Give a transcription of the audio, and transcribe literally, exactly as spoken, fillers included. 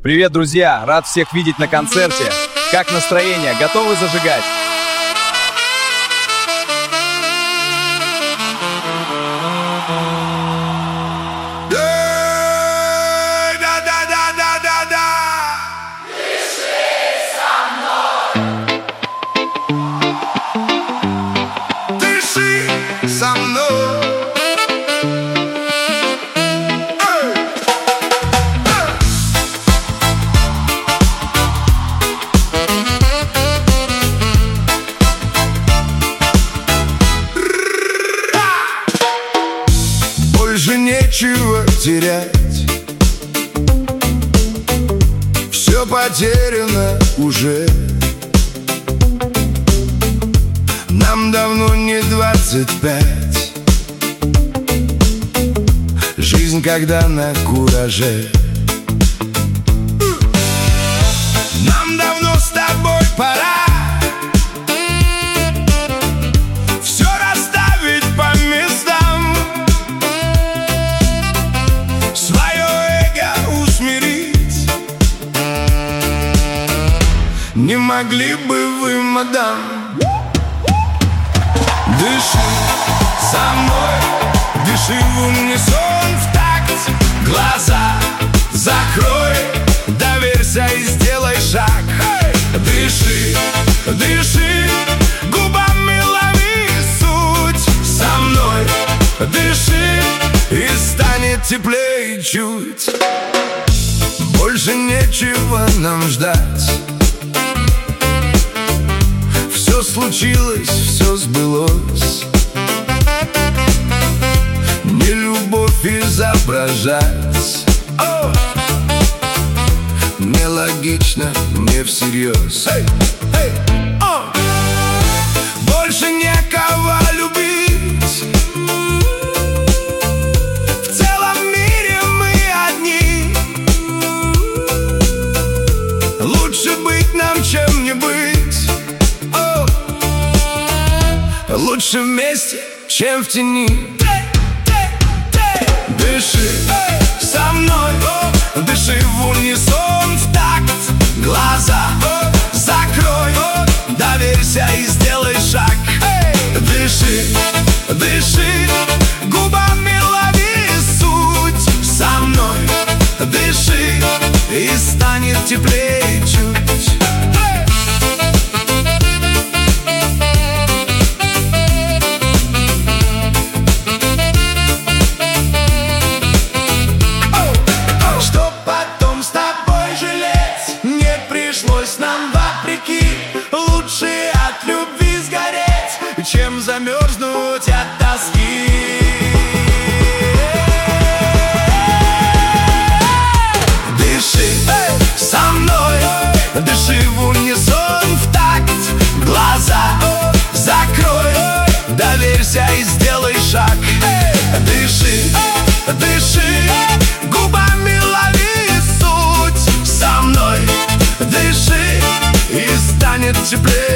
Привет, друзья! Рад всех видеть на концерте. Как настроение? Готовы зажигать? Больше нечего терять, все потеряно уже. Нам давно не двадцать пять. Жизнь, когда на кураже. Нам давно с тобой пора все расставить по местам, свое эго усмирить. Не могли бы вы, мадам, дыши со мной, дыши в унисон, в такт. Глаза закрой, доверься и сделай шаг. Дыши, дыши, губами лови суть. Со мной дыши, и станет теплее чуть. Больше нечего нам ждать. Все случилось, все сбылось. Не любовь изображать. О! Нелогично, не всерьез. Hey! Hey! Oh! Больше некого любить. В целом мире мы одни. Лучше быть нам, чем не быть. Oh! Лучше вместе, чем в тени. Дыши со мной, дыши в унисон, в такт. Глаза закрой, доверься и сделай шаг. Дыши, дыши, губами лови суть. Со мной дыши, и станет теплее чуть. Нам вопреки лучше от любви сгореть, чем замерзнуть от тоски. Дыши со мной, дыши в унисон, в такт. Глаза закрой, доверься и сделай шаг. Дыши, дыши, губами лови суть. Со мной дыши, и станет теплее.